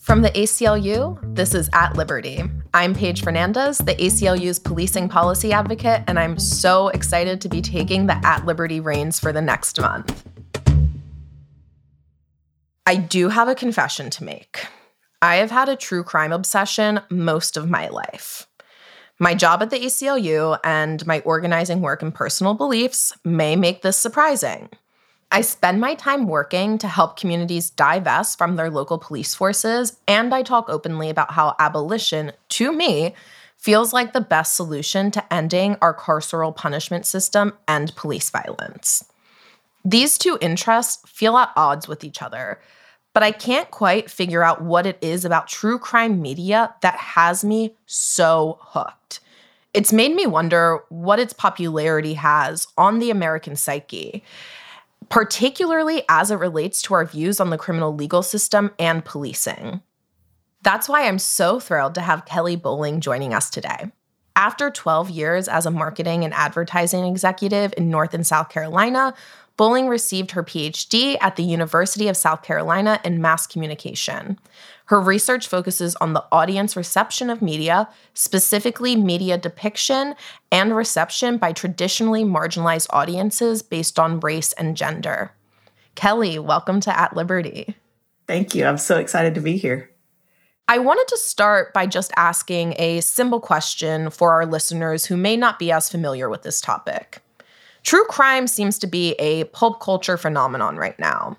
From the ACLU, this is At Liberty. I'm Paige Fernandez, the ACLU's policing policy advocate, and I'm so excited to be taking the At Liberty reins for the next month. I do have a confession to make. I have had a true crime obsession most of my life. My job at the ACLU and my organizing work and personal beliefs may make this surprising. I spend my time working to help communities divest from their local police forces, and I talk openly about how abolition, to me, feels like the best solution to ending our carceral punishment system and police violence. These two interests feel at odds with each other, but I can't quite figure out what it is about true crime media that has me so hooked. It's made me wonder what its popularity has on the American psyche, particularly as it relates to our views on the criminal legal system and policing. That's why I'm so thrilled to have Kelly Bowling joining us today. After 12 years as a marketing and advertising executive in North and South Carolina, Bowling received her PhD at the University of South Carolina in mass communication. Her research focuses on the audience reception of media, specifically media depiction and reception by traditionally marginalized audiences based on race and gender. Kelly, welcome to At Liberty. Thank you. I'm so excited to be here. I wanted to start by just asking a simple question for our listeners who may not be as familiar with this topic. True crime seems to be a pulp culture phenomenon right now.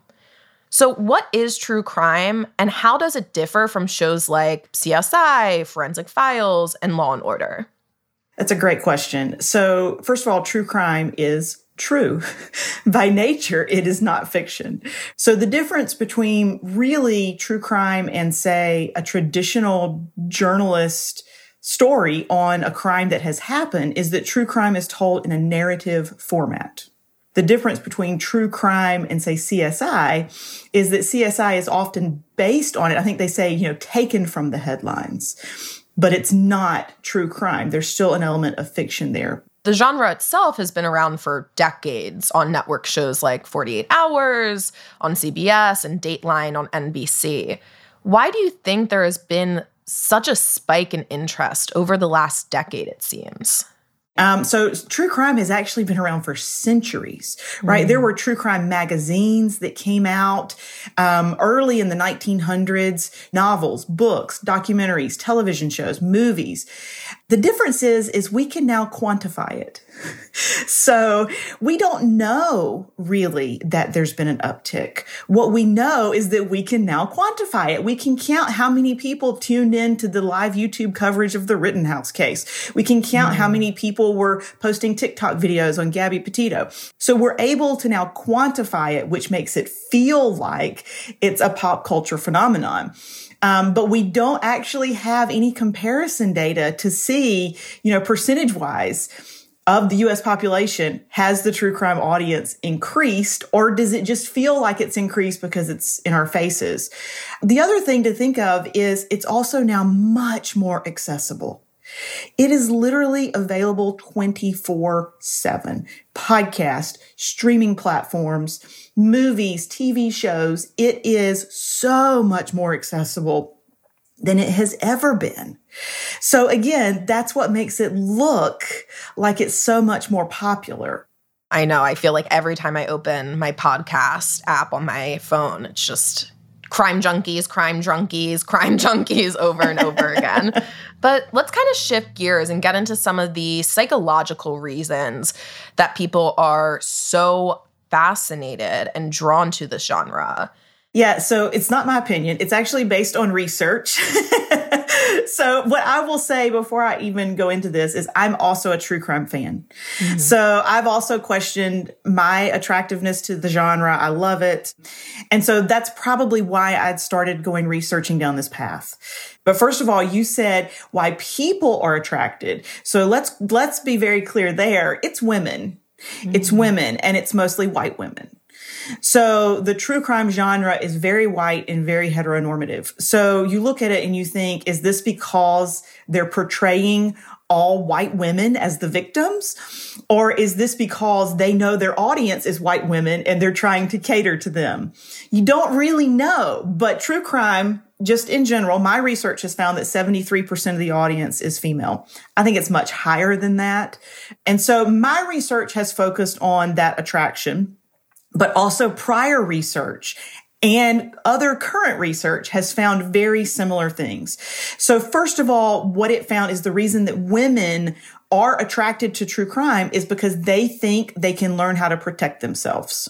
So what is true crime, and how does it differ from shows like CSI, Forensic Files, and Law & Order? That's a great question. So first of all, true crime is true. By nature, it is not fiction. So the difference between really true crime and, say, a traditional journalist story on a crime that has happened is that true crime is told in a narrative format. The difference between true crime and, say, CSI is that CSI is often based on it. I think they say, taken from the headlines, but it's not true crime. There's still an element of fiction there. The genre itself has been around for decades on network shows like 48 Hours on CBS and Dateline on NBC. Why do you think there has been such a spike in interest over the last decade, it seems? So true crime has actually been around for centuries, right? There were true crime magazines that came out early in the 1900s, novels, books, documentaries, television shows, movies. The difference is we can now quantify it. So we don't know really that there's been an uptick. What we know is that we can now quantify it. We can count how many people tuned in to the live YouTube coverage of the Rittenhouse case. We can count how many people were posting TikTok videos on Gabby Petito. So we're able to now quantify it, which makes it feel like it's a pop culture phenomenon. But we don't actually have any comparison data to see, percentage-wise of the U.S. population, has the true crime audience increased, or does it just feel like it's increased because it's in our faces? The other thing to think of is it's also now much more accessible. It is literally available 24/7. Podcast, streaming platforms, movies, TV shows. It is so much more accessible than it has ever been. So again, that's what makes it look like it's so much more popular. I know. I feel like every time I open my podcast app on my phone, it's just crime junkies, crime drunkies, crime junkies over and over again. But let's kind of shift gears and get into some of the psychological reasons that people are so fascinated and drawn to this genre. Yeah, so it's not my opinion. It's actually based on research. So what I will say before I even go into this is I'm also a true crime fan. Mm-hmm. So I've also questioned my attractiveness to the genre. I love it. And so that's probably why I'd started researching down this path. But first of all, you said why people are attracted. So let's be very clear there. It's women. Mm-hmm. It's women, and it's mostly white women. So the true crime genre is very white and very heteronormative. So you look at it and you think, is this because they're portraying all white women as the victims? Or is this because they know their audience is white women and they're trying to cater to them? You don't really know, but true crime, just in general, my research has found that 73% of the audience is female. I think it's much higher than that. And so my research has focused on that attraction, but also prior research and other current research has found very similar things. So first of all, what it found is the reason that women are attracted to true crime is because they think they can learn how to protect themselves.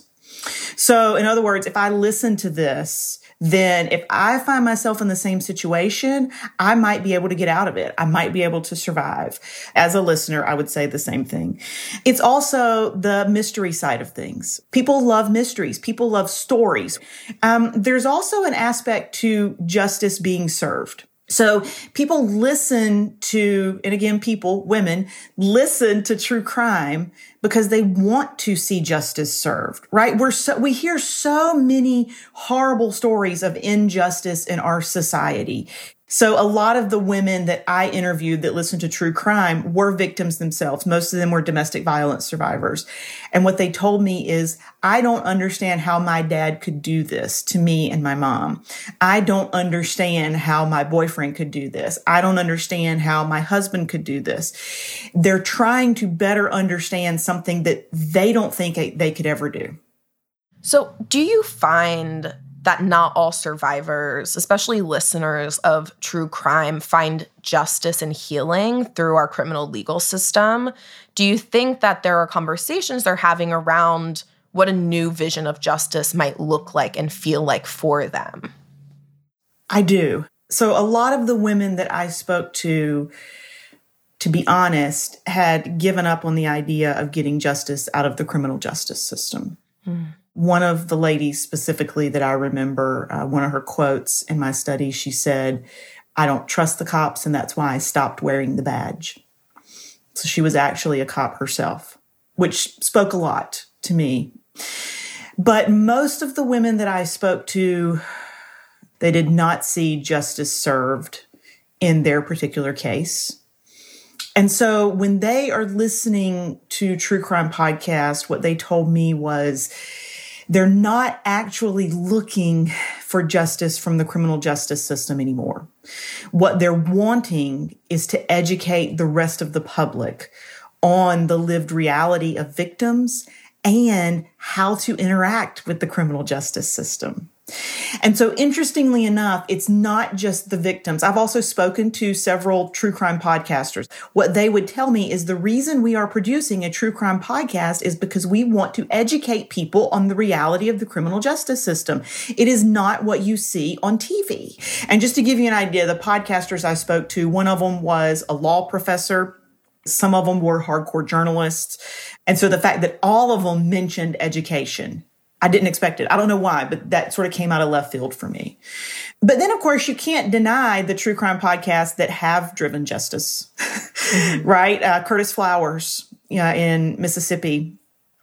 So in other words, if I listen to this, then if I find myself in the same situation, I might be able to get out of it. I might be able to survive. As a listener, I would say the same thing. It's also the mystery side of things. People love mysteries. People love stories. There's also an aspect to justice being served. So people listen to, and again, women, listen to true crime because they want to see justice served, right? We hear so many horrible stories of injustice in our society. So a lot of the women that I interviewed that listened to true crime were victims themselves. Most of them were domestic violence survivors. And what they told me is, I don't understand how my dad could do this to me and my mom. I don't understand how my boyfriend could do this. I don't understand how my husband could do this. They're trying to better understand something that they don't think they could ever do. So do you find that not all survivors, especially listeners of true crime, find justice and healing through our criminal legal system? Do you think that there are conversations they're having around what a new vision of justice might look like and feel like for them? I do. So a lot of the women that I spoke to be honest, had given up on the idea of getting justice out of the criminal justice system. One of the ladies specifically that I remember, one of her quotes in my study, she said, "I don't trust the cops, and that's why I stopped wearing the badge." So she was actually a cop herself, which spoke a lot to me. But most of the women that I spoke to, they did not see justice served in their particular case. And so when they are listening to true crime podcasts, what they told me was they're not actually looking for justice from the criminal justice system anymore. What they're wanting is to educate the rest of the public on the lived reality of victims and how to interact with the criminal justice system. And so interestingly enough, it's not just the victims. I've also spoken to several true crime podcasters. What they would tell me is the reason we are producing a true crime podcast is because we want to educate people on the reality of the criminal justice system. It is not what you see on TV. And just to give you an idea, the podcasters I spoke to, one of them was a law professor. Some of them were hardcore journalists. And so the fact that all of them mentioned education, I didn't expect it. I don't know why, but that sort of came out of left field for me. But then, of course, you can't deny the true crime podcasts that have driven justice, right? Curtis Flowers in Mississippi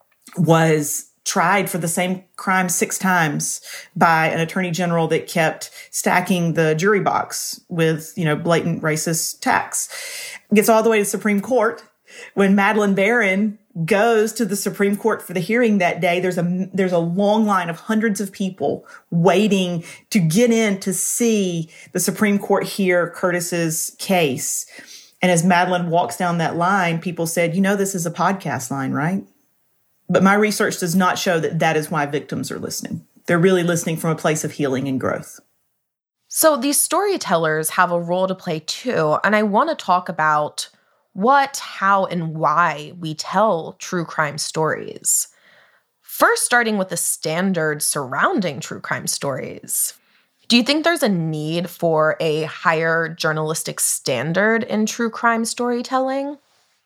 was tried for the same crime 6 times by an attorney general that kept stacking the jury box with, blatant racist tax. Gets all the way to the Supreme Court. When Madeleine Barron goes to the Supreme Court for the hearing that day, there's a long line of hundreds of people waiting to get in to see the Supreme Court hear Curtis's case. And as Madeleine walks down that line, people said, this is a podcast line, right? But my research does not show that that is why victims are listening. They're really listening from a place of healing and growth. So these storytellers have a role to play too. And I want to talk about what, how, and why we tell true crime stories. First, starting with the standards surrounding true crime stories. Do you think there's a need for a higher journalistic standard in true crime storytelling?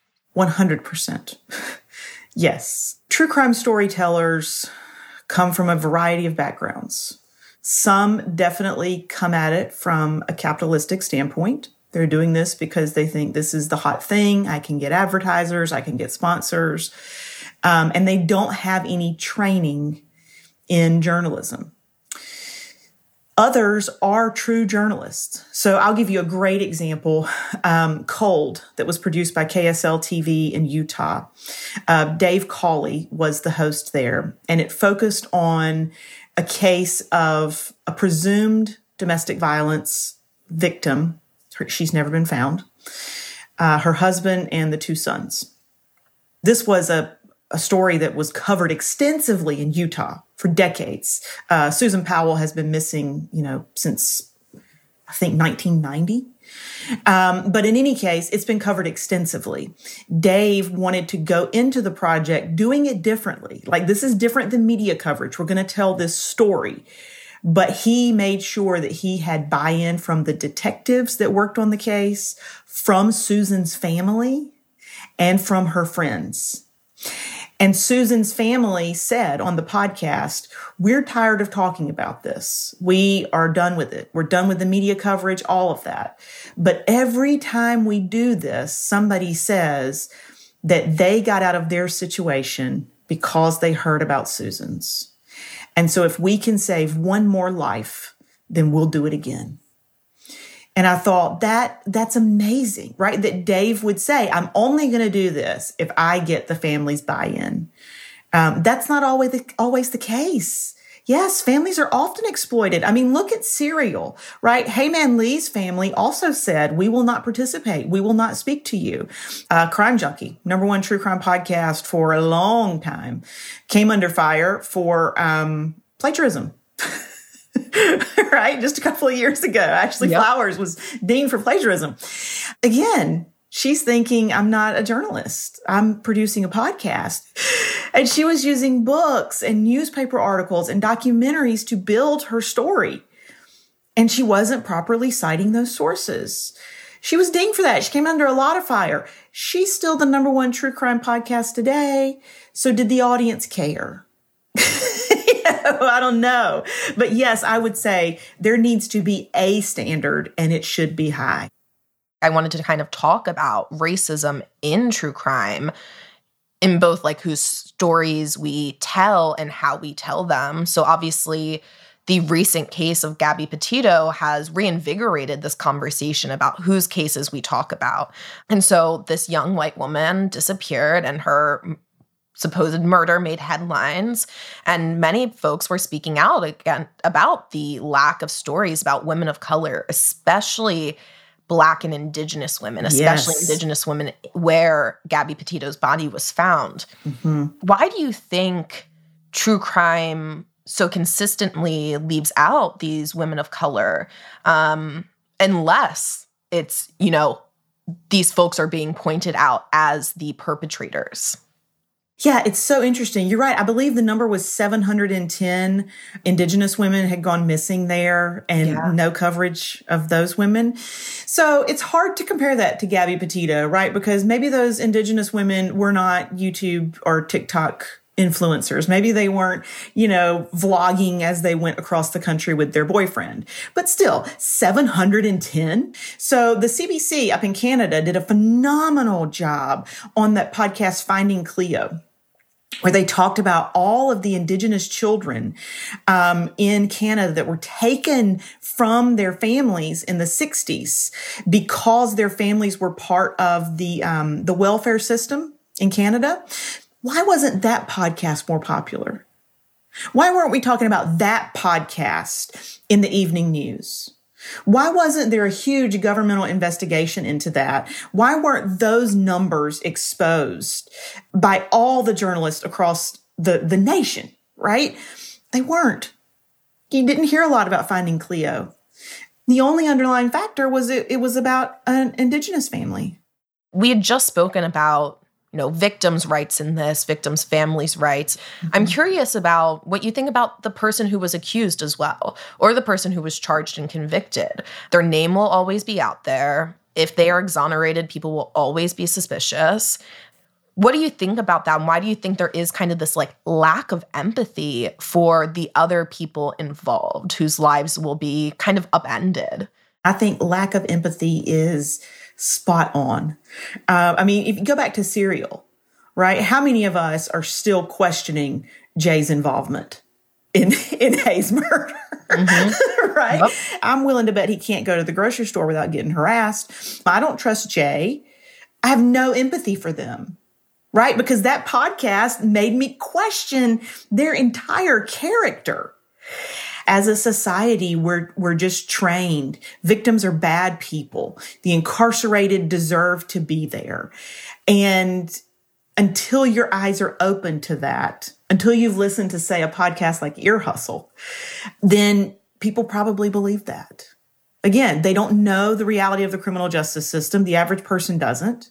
100%. Yes. True crime storytellers come from a variety of backgrounds. Some definitely come at it from a capitalistic standpoint. They're doing this because they think this is the hot thing. I can get advertisers. I can get sponsors. And they don't have any training in journalism. Others are true journalists. So I'll give you a great example. Cold, that was produced by KSL TV in Utah. Dave Cawley was the host there, and it focused on a case of a presumed domestic violence victim. She's never been found. Her husband and the 2 sons. This was a story that was covered extensively in Utah for decades. Susan Powell has been missing, since I think 1990. But in any case, it's been covered extensively. Dave wanted to go into the project doing it differently. Like, this is different than media coverage. We're going to tell this story. But he made sure that he had buy-in from the detectives that worked on the case, from Susan's family, and from her friends. And Susan's family said on the podcast, we're tired of talking about this. We are done with it. We're done with the media coverage, all of that. But every time we do this, somebody says that they got out of their situation because they heard about Susan's. And so if we can save one more life, then we'll do it again. And I thought that's amazing, right? That Dave would say, I'm only going to do this if I get the family's buy-in. That's not always the case. Yes, families are often exploited. I mean, look at Serial, right? Hey Man Lee's family also said, we will not participate. We will not speak to you. Crime Junkie, #1 true crime podcast for a long time, came under fire for plagiarism. Right? Just a couple of years ago. Ashley Flowers was deemed for plagiarism. Again, she's thinking, I'm not a journalist. I'm producing a podcast. And she was using books and newspaper articles and documentaries to build her story. And she wasn't properly citing those sources. She was dinged for that. She came under a lot of fire. She's still the #1 true crime podcast today. So did the audience care? I don't know. But yes, I would say there needs to be a standard, and it should be high. I wanted to kind of talk about racism in true crime in both like whose stories we tell and how we tell them. So obviously the recent case of Gabby Petito has reinvigorated this conversation about whose cases we talk about. And so this young white woman disappeared and her supposed murder made headlines, and many folks were speaking out again about the lack of stories about women of color, especially Black and Indigenous women, especially Indigenous women where Gabby Petito's body was found. Mm-hmm. Why do you think true crime so consistently leaves out these women of color, unless it's, these folks are being pointed out as the perpetrators? Yeah, it's so interesting. You're right. I believe the number was 710 Indigenous women had gone missing there, and no coverage of those women. So it's hard to compare that to Gabby Petito, right? Because maybe those Indigenous women were not YouTube or TikTok influencers. Maybe they weren't, vlogging as they went across the country with their boyfriend. But still, 710. So the CBC up in Canada did a phenomenal job on that podcast, Finding Cleo, where they talked about all of the Indigenous children in Canada that were taken from their families in the 60s because their families were part of the welfare system in Canada. Why wasn't that podcast more popular? Why weren't we talking about that podcast in the evening news? Why wasn't there a huge governmental investigation into that? Why weren't those numbers exposed by all the journalists across the nation, right? They weren't. You didn't hear a lot about Finding Cleo. The only underlying factor was it was about an Indigenous family. We had just spoken about victims' rights in this, victims' families' rights. Mm-hmm. I'm curious about what you think about the person who was accused as well, or the person who was charged and convicted. Their name will always be out there. If they are exonerated, people will always be suspicious. What do you think about that? And why do you think there is kind of this lack of empathy for the other people involved whose lives will be kind of upended? I think lack of empathy is spot on. If you go back to Serial, right? How many of us are still questioning Jay's involvement in Hayes' murder? right? Yep. I'm willing to bet he can't go to the grocery store without getting harassed. I don't trust Jay. I have no empathy for them, right? Because that podcast made me question their entire character. As a society, we're just trained. Victims are bad people. The incarcerated deserve to be there. And until your eyes are open to that, until you've listened to, say, a podcast like Ear Hustle, then people probably believe that. Again, they don't know the reality of the criminal justice system. The average person doesn't.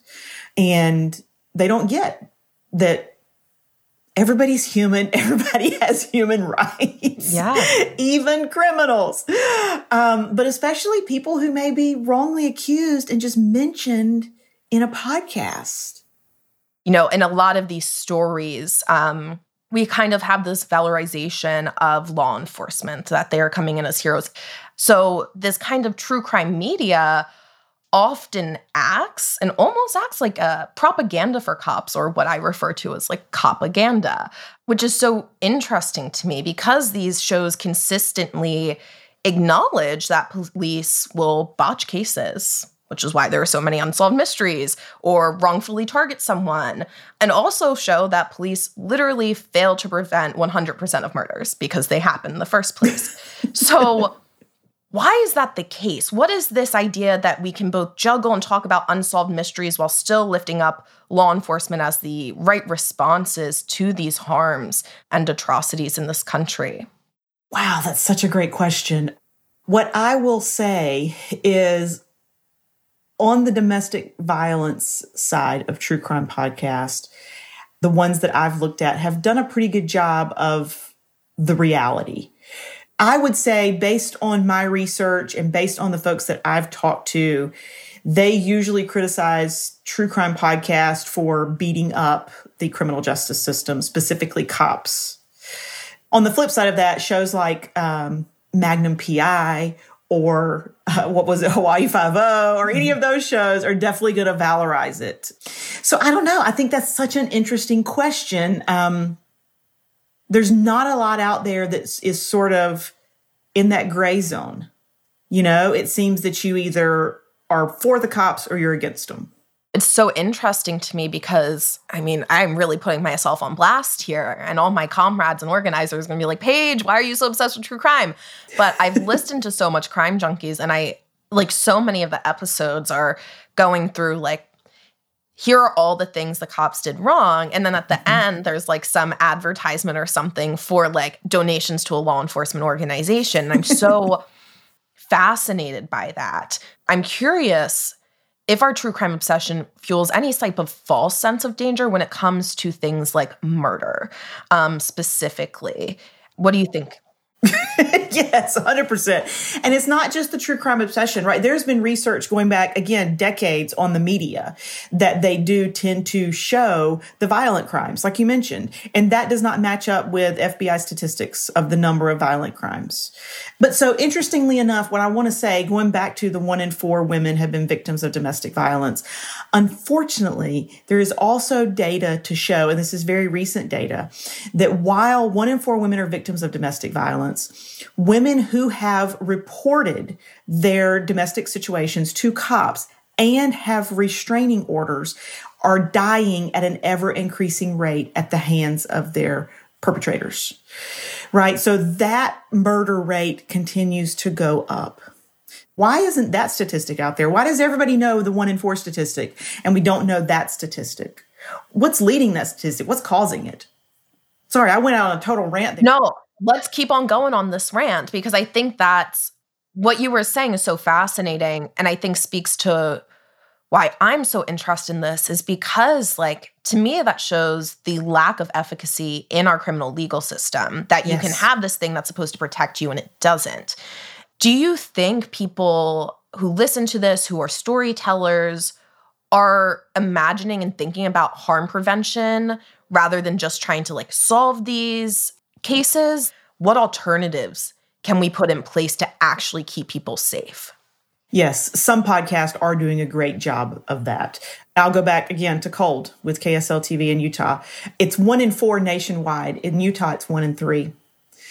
And they don't get that everybody's human. Everybody has human rights. Yeah. Even criminals. But especially people who may be wrongly accused and just mentioned in a podcast. You know, in a lot of these stories, we kind of have this valorization of law enforcement, that they are coming in as heroes. So this kind of true crime media often acts like a propaganda for cops, or what I refer to as like copaganda, which is so interesting to me because these shows consistently acknowledge that police will botch cases, which is why there are so many unsolved mysteries, or wrongfully target someone, and also show that police literally fail to prevent 100% of murders because they happen in the first place. So why is that the case? What is this idea that we can both juggle and talk about unsolved mysteries while still lifting up law enforcement as the right responses to these harms and atrocities in this country? Wow, that's such a great question. What I will say is, on the domestic violence side of True Crime Podcast, the ones that I've looked at have done a pretty good job of the reality. I would say, based on my research and based on the folks that I've talked to, they usually criticize True Crime Podcast for beating up the criminal justice system, specifically cops. On the flip side of that, shows like Magnum PI or Hawaii Five-0 or any of those shows are definitely going to valorize it. So I don't know. I think that's such an interesting question. There's not a lot out there that is sort of in that gray zone. You know, it seems that you either are for the cops or you're against them. It's so interesting to me because, I mean, I'm really putting myself on blast here, and all my comrades and organizers are going to be like, Paige, why are you so obsessed with true crime? But I've listened to so much Crime Junkies, and so many of the episodes are going through here are all the things the cops did wrong. And then at the end, there's some advertisement or something for donations to a law enforcement organization. And I'm so fascinated by that. I'm curious if our true crime obsession fuels any type of false sense of danger when it comes to things like murder, specifically. What do you think? Yes, 100%. And it's not just the true crime obsession, right? There's been research going back, again, decades on the media that they do tend to show the violent crimes, like you mentioned. And that does not match up with FBI statistics of the number of violent crimes. But so interestingly enough, what I want to say, going back to the 1 in 4 women have been victims of domestic violence, unfortunately, there is also data to show, and this is very recent data, that while 1 in 4 women are victims of domestic violence, women who have reported their domestic situations to cops and have restraining orders are dying at an ever-increasing rate at the hands of their perpetrators, right? So that murder rate continues to go up. Why isn't that statistic out there? Why does everybody know the 1 in 4 statistic and we don't know that statistic? What's leading that statistic? What's causing it? Sorry, I went out on a total rant there. No, let's keep on going on this rant because I think that's what you were saying is so fascinating, and I think speaks to why I'm so interested in this is because, to me, that shows the lack of efficacy in our criminal legal system, that you can have this thing that's supposed to protect you and it doesn't. Do you think people who listen to this, who are storytellers, are imagining and thinking about harm prevention rather than just trying to solve these cases? What alternatives can we put in place to actually keep people safe? Yes, some podcasts are doing a great job of that. I'll go back again to Cold with KSL TV in Utah. It's 1 in 4 nationwide. In Utah, it's 1 in 3.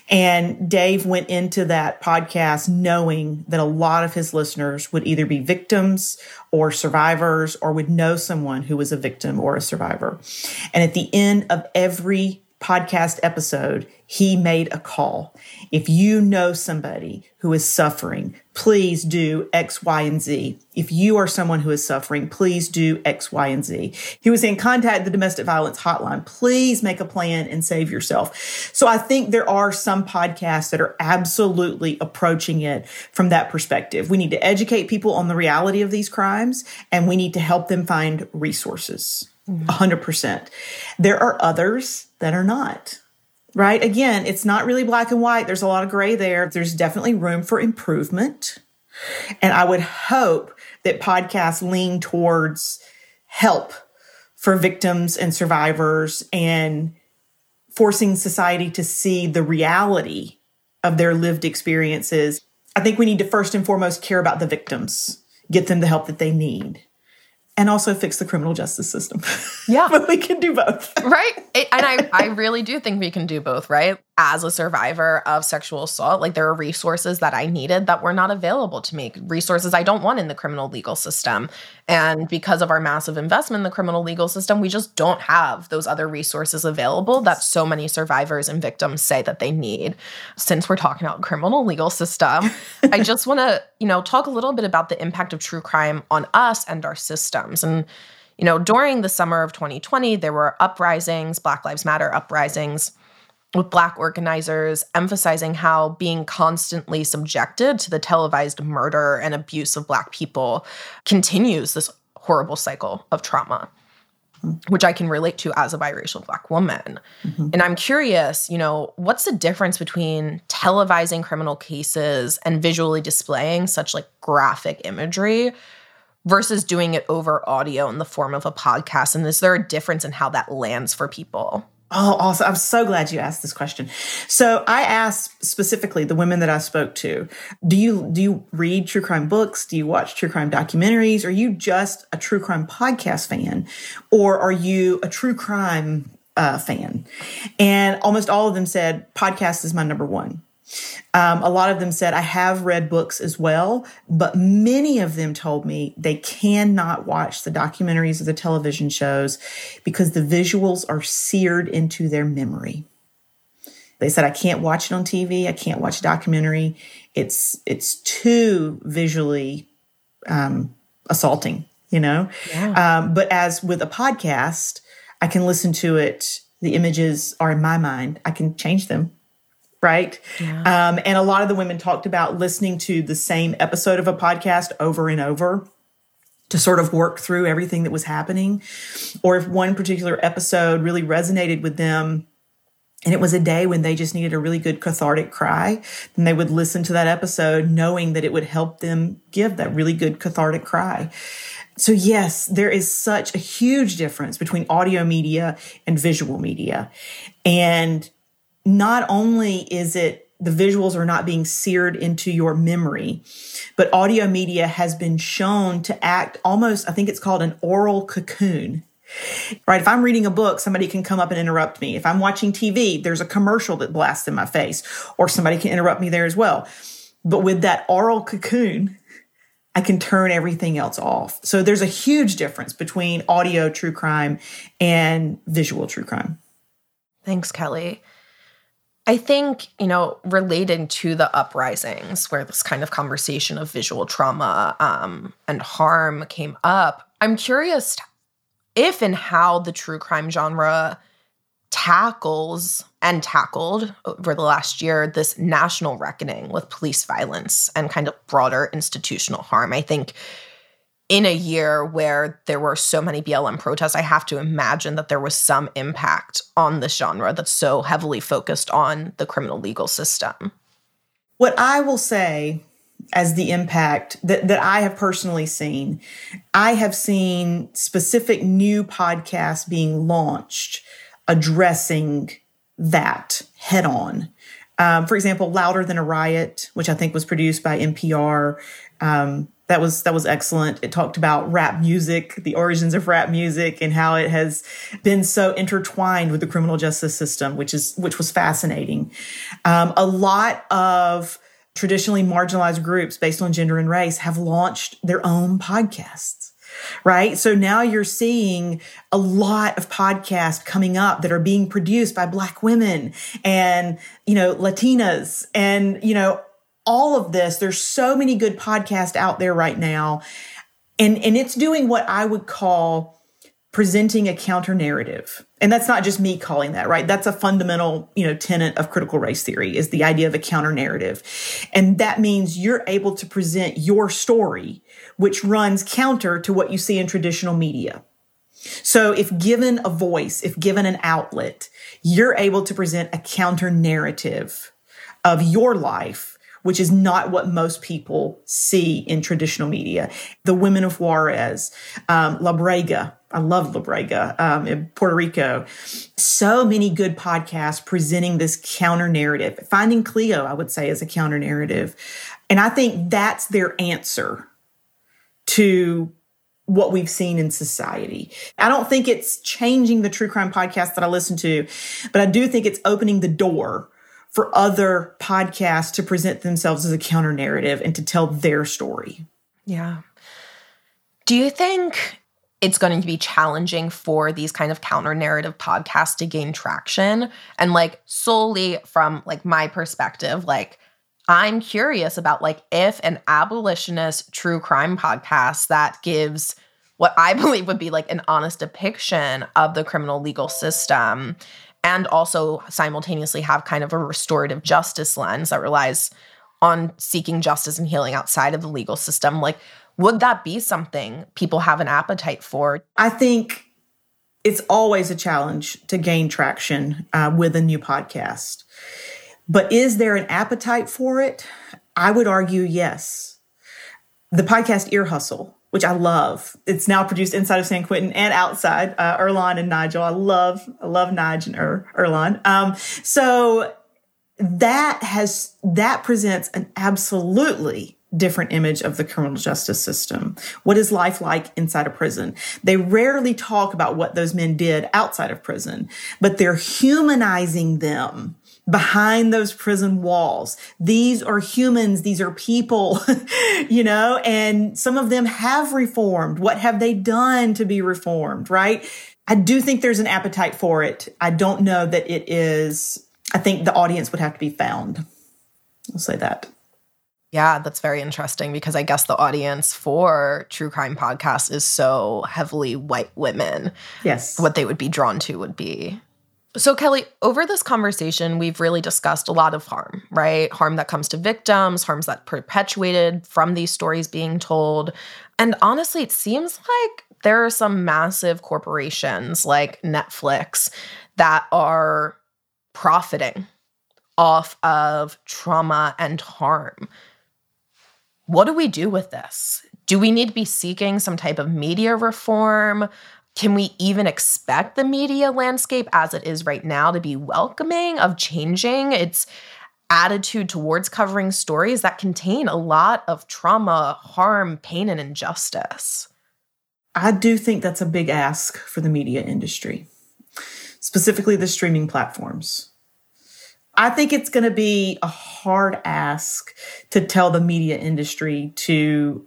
And Dave went into that podcast knowing that a lot of his listeners would either be victims or survivors or would know someone who was a victim or a survivor. And at the end of every podcast episode, he made a call. If you know somebody who is suffering, please do X, Y, and Z. If you are someone who is suffering, please do X, Y, and Z. He was saying, contact the domestic violence hotline. Please make a plan and save yourself. So I think there are some podcasts that are absolutely approaching it from that perspective. We need to educate people on the reality of these crimes, and we need to help them find resources. 100%. There are others that are not, right? Again, it's not really black and white. There's a lot of gray there. There's definitely room for improvement. And I would hope that podcasts lean towards help for victims and survivors and forcing society to see the reality of their lived experiences. I think we need to first and foremost care about the victims, get them the help that they need, and also fix the criminal justice system. Yeah. But we can do both. Right. And I really do think we can do both, right? As a survivor of sexual assault, like there are resources that I needed that were not available to me, resources I don't want in the criminal legal system. And because of our massive investment in the criminal legal system, we just don't have those other resources available that so many survivors and victims say that they need. Since we're talking about criminal legal system, I just want to, talk a little bit about the impact of true crime on us and our systems. And during the summer of 2020, there were uprisings, Black Lives Matter uprisings, with Black organizers emphasizing how being constantly subjected to the televised murder and abuse of Black people continues this horrible cycle of trauma, which I can relate to as a biracial Black woman. Mm-hmm. And I'm curious, what's the difference between televising criminal cases and visually displaying such graphic imagery versus doing it over audio in the form of a podcast? And is there a difference in how that lands for people? Oh, awesome. I'm so glad you asked this question. So I asked specifically the women that I spoke to, do you read true crime books? Do you watch true crime documentaries? Are you just a true crime podcast fan? Or are you a true crime fan? And almost all of them said, podcast is my number one. A lot of them said, I have read books as well, but many of them told me they cannot watch the documentaries or the television shows because the visuals are seared into their memory. They said, I can't watch it on TV. I can't watch a documentary. It's too visually assaulting, Yeah. But as with a podcast, I can listen to it. The images are in my mind. I can change them. Right. Yeah. And a lot of the women talked about listening to the same episode of a podcast over and over to sort of work through everything that was happening. Or if one particular episode really resonated with them and it was a day when they just needed a really good cathartic cry, then they would listen to that episode knowing that it would help them give that really good cathartic cry. So yes, there is such a huge difference between audio media and visual media. And not only is it the visuals are not being seared into your memory, but audio media has been shown to act almost, I think it's called an oral cocoon, right? If I'm reading a book, somebody can come up and interrupt me. If I'm watching TV, there's a commercial that blasts in my face, or somebody can interrupt me there as well. But with that oral cocoon, I can turn everything else off. So there's a huge difference between audio true crime and visual true crime. Thanks, Kelly. I think, related to the uprisings where this kind of conversation of visual trauma and harm came up, I'm curious if and how the true crime genre tackles and tackled over the last year this national reckoning with police violence and kind of broader institutional harm. I think in a year where there were so many BLM protests, I have to imagine that there was some impact on this genre that's so heavily focused on the criminal legal system. What I will say as the impact that I have personally seen, I have seen specific new podcasts being launched addressing that head on. For example, Louder Than a Riot, which I think was produced by NPR, That was excellent. It talked about rap music, the origins of rap music, and how it has been so intertwined with the criminal justice system, which was fascinating. A lot of traditionally marginalized groups based on gender and race have launched their own podcasts, right? So now you're seeing a lot of podcasts coming up that are being produced by Black women and, Latinas and, all of this. There's so many good podcasts out there right now. And it's doing what I would call presenting a counter narrative. And that's not just me calling that, right? That's a fundamental, tenet of critical race theory, is the idea of a counter narrative. And that means you're able to present your story, which runs counter to what you see in traditional media. So if given a voice, if given an outlet, you're able to present a counter narrative of your life, which is not what most people see in traditional media. The Women of Juarez, La Brega, I love La Brega, in Puerto Rico. So many good podcasts presenting this counter narrative. Finding Cleo, I would say, is a counter narrative. And I think that's their answer to what we've seen in society. I don't think it's changing the true crime podcast that I listen to, but I do think it's opening the door for other podcasts to present themselves as a counter narrative and to tell their story. Yeah. Do you think it's going to be challenging for these kind of counter narrative podcasts to gain traction? And solely from my perspective, I'm curious about if an abolitionist true crime podcast that gives what I believe would be an honest depiction of the criminal legal system, and also simultaneously have kind of a restorative justice lens that relies on seeking justice and healing outside of the legal system. Would that be something people have an appetite for? I think it's always a challenge to gain traction with a new podcast. But is there an appetite for it? I would argue yes. The podcast Ear Hustle, which I love. It's now produced inside of San Quentin and outside, Earlonne and Nigel. I love Nigel and Earlonne. So that presents an absolutely different image of the criminal justice system. What is life like inside a prison? They rarely talk about what those men did outside of prison, but they're humanizing them behind those prison walls. These are humans. These are people, and some of them have reformed. What have they done to be reformed, right? I do think there's an appetite for it. I don't know that it is. I think the audience would have to be found. I'll say that. Yeah, that's very interesting because I guess the audience for true crime podcasts is so heavily white women. Yes. What they would be drawn to would be. So, Kelly, over this conversation, we've really discussed a lot of harm, right? Harm that comes to victims, harms that perpetuated from these stories being told. And honestly, it seems like there are some massive corporations like Netflix that are profiting off of trauma and harm. What do we do with this? Do we need to be seeking some type of media reform? Can we even expect the media landscape as it is right now to be welcoming of changing its attitude towards covering stories that contain a lot of trauma, harm, pain, and injustice? I do think that's a big ask for the media industry, specifically the streaming platforms. I think it's going to be a hard ask to tell the media industry to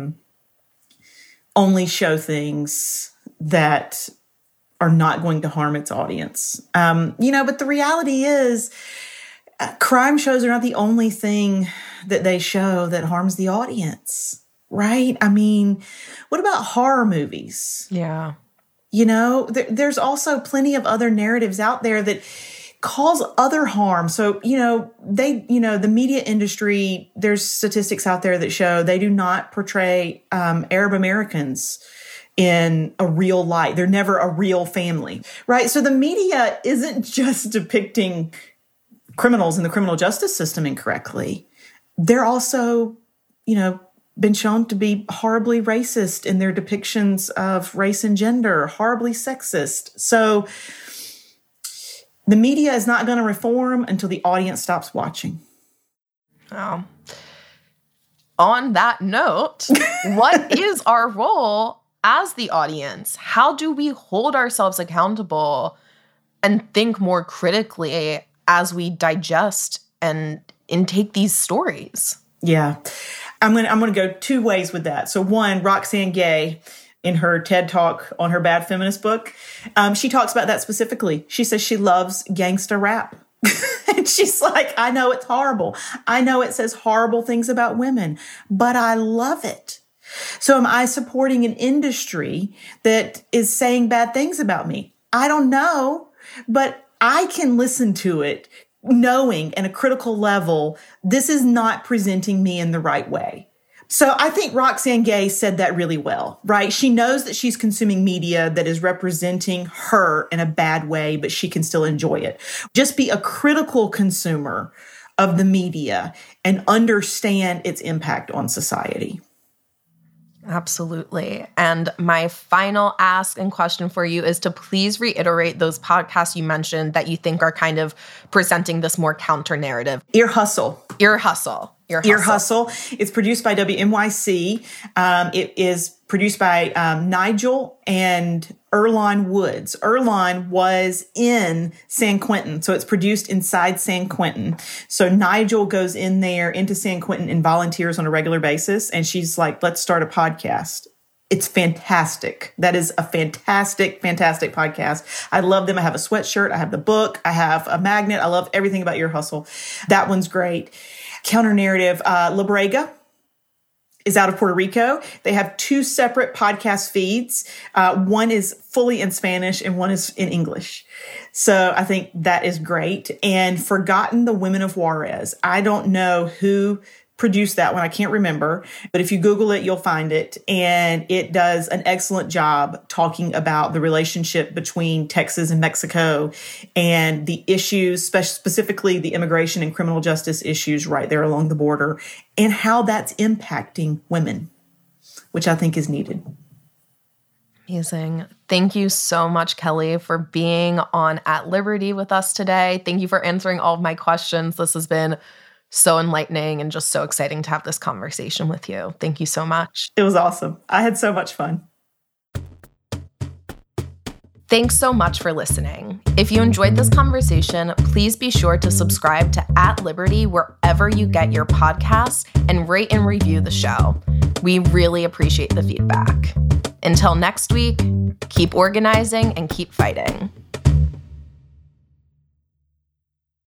only show things that are not going to harm its audience. But the reality is crime shows are not the only thing that they show that harms the audience, right? I mean, what about horror movies? Yeah. There's also plenty of other narratives out there that cause other harm. So, the media industry, there's statistics out there that show they do not portray Arab Americans in a real light. They're never a real family, right? So the media isn't just depicting criminals in the criminal justice system incorrectly. They're also, been shown to be horribly racist in their depictions of race and gender, horribly sexist. So the media is not going to reform until the audience stops watching. Oh. on that note, what is our role as the audience? How do we hold ourselves accountable and think more critically as we digest and intake these stories? Yeah. I'm gonna go two ways with that. So one, Roxane Gay, in her TED Talk on her Bad Feminist book, she talks about that specifically. She says she loves gangsta rap. And she's like, I know it's horrible. I know it says horrible things about women, but I love it. So am I supporting an industry that is saying bad things about me? I don't know, but I can listen to it knowing at a critical level, this is not presenting me in the right way. So I think Roxane Gay said that really well, right? She knows that she's consuming media that is representing her in a bad way, but she can still enjoy it. Just be a critical consumer of the media and understand its impact on society. Absolutely. And my final ask and question for you is to please reiterate those podcasts you mentioned that you think are kind of presenting this more counter narrative. Ear Hustle. Ear Hustle. Ear Hustle. It's produced by WNYC. It is produced by Nigel and Earlonne Woods. Earlonne was in San Quentin, so it's produced inside San Quentin. So Nigel goes in there into San Quentin and volunteers on a regular basis, and she's like, let's start a podcast. It's fantastic. That is a fantastic, fantastic podcast. I love them. I have a sweatshirt. I have the book. I have a magnet. I love everything about Ear Hustle. That one's great. Counter narrative, La Brega is out of Puerto Rico. They have two separate podcast feeds. One is fully in Spanish and one is in English. So I think that is great. And Forgotten the Women of Juarez. I don't know who produced that one. I can't remember, but if you Google it, you'll find it. And it does an excellent job talking about the relationship between Texas and Mexico and the issues, specifically the immigration and criminal justice issues right there along the border and how that's impacting women, which I think is needed. Amazing. Thank you so much, Kelly, for being on At Liberty with us today. Thank you for answering all of my questions. This has been so enlightening and just so exciting to have this conversation with you. Thank you so much. It was awesome. I had so much fun. Thanks so much for listening. If you enjoyed this conversation, please be sure to subscribe to At Liberty wherever you get your podcasts and rate and review the show. We really appreciate the feedback. Until next week, keep organizing and keep fighting.